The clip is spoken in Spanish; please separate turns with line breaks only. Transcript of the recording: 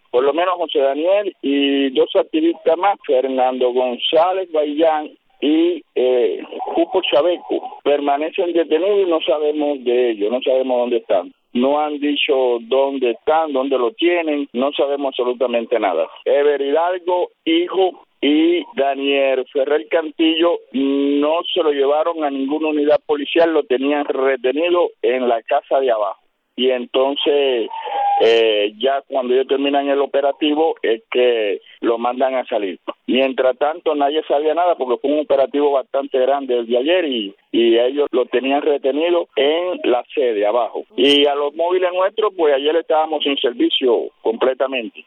por lo menos José Daniel y dos activistas más, Fernando González Baillán y Cupo Chaveco, permanecen detenidos y no sabemos de ellos, no sabemos dónde están. No han dicho dónde están, dónde lo tienen, no sabemos absolutamente nada. Ever Hidalgo, hijo, y Daniel Ferrer Cantillo no se lo llevaron a ninguna unidad policial, lo tenían retenido en la casa de abajo. Y entonces, ya cuando ellos terminan el operativo, es que lo mandan a salir. Mientras tanto, nadie sabía nada porque fue un operativo bastante grande el de ayer y ellos lo tenían retenido en la sede abajo. Y a los móviles nuestros, pues ayer estábamos sin servicio completamente.